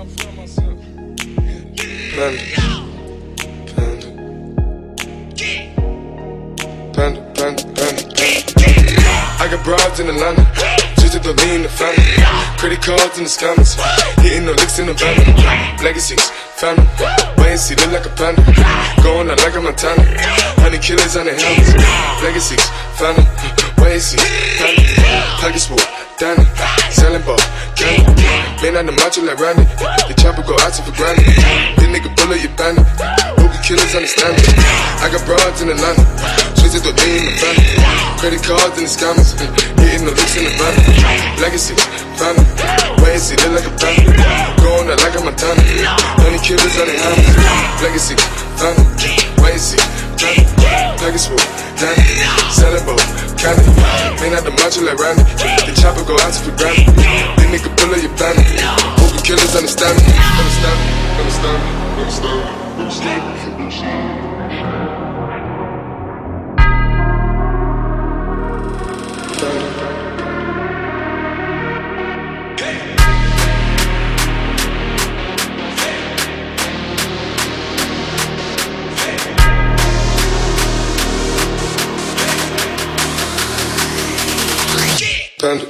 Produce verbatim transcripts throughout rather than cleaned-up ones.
Panda, panda, panda, panda, panda, panda. I got broads in Atlanta, just to lean the family. Credit cards in the scammers, hitting the licks in the van. Legacies, family, wait and see, look like a panda. Going out like a Montana, honey killers on the helmets. Legacies, family, wait and see, family. Pockets full, Danny, selling ball, candy. Man on the macho like Randy, the chopper go out for granted. This nigga bullet you bandit, hope you killers understand it. I got broads in Atlanta, switch to lean the family. Credit cards in the scammers, hitting the licks in the van. Legacy, family, wait and see, look like a panda. Going out like a Montana, honey killers on the helmets. Legacy, family, wait and see, family. Pockets full, Danny, selling ball, candy. Man out the macho like Randy, the chopper go out for granted. This nigga bullet you bandit, hope you killers understand me. Understand me, understand me, understand me, understand me, understand me. Panda.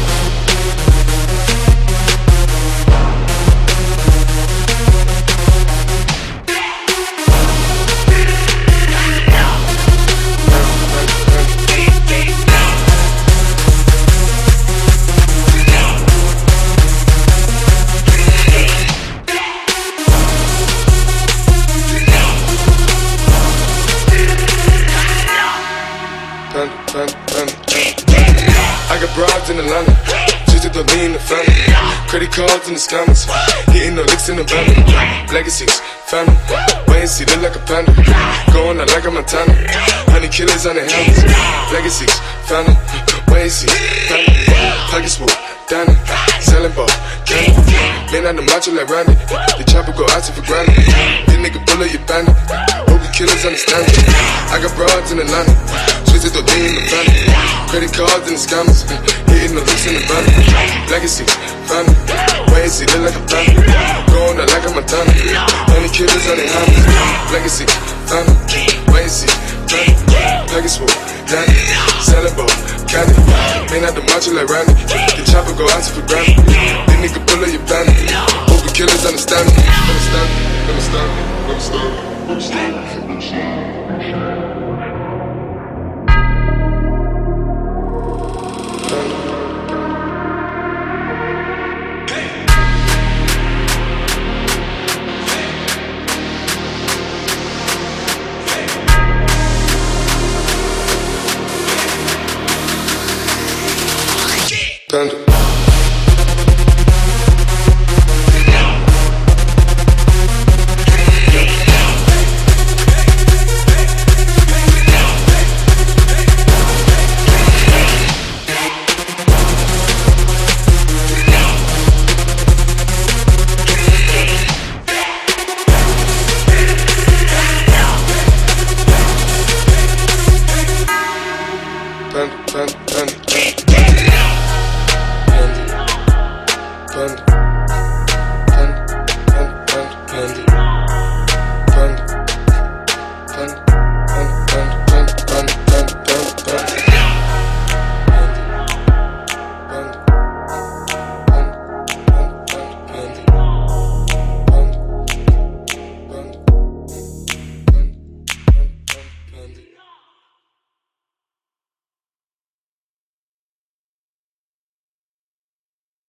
Panda, panda, panda. I got broads in Atlanta, just to lean the family. Credit cards in the scammers, hitting the licks in the van. Legacies, family, wait and see, look like a panda. Going out like a Montana, honey killers on the helmets. Legacies, family, wait and see, family. Pockets full, Danny, selling ball, candy. Man on the macho like Randy, the chopper go out for granted. This nigga bullet you bandit, hope you killers understand it. I got broads in Atlanta, switch to lean the family. Credit cards and the scammers, hitting the licks in the van. Legacy, family, wait and see, look like a panda. Going out like a Montana, honey killers on the helmets. Legacy, family, wait and see, family. Pockets full, Danny, selling ball, candy. Man out the macho like Randy, the chopper go out for granted. This nigga bullet you bandit, hope you killers understand me. Understand me, understand me, understand me, understand me, understand me. Panda. Panda, panda, panda, panda. Panda.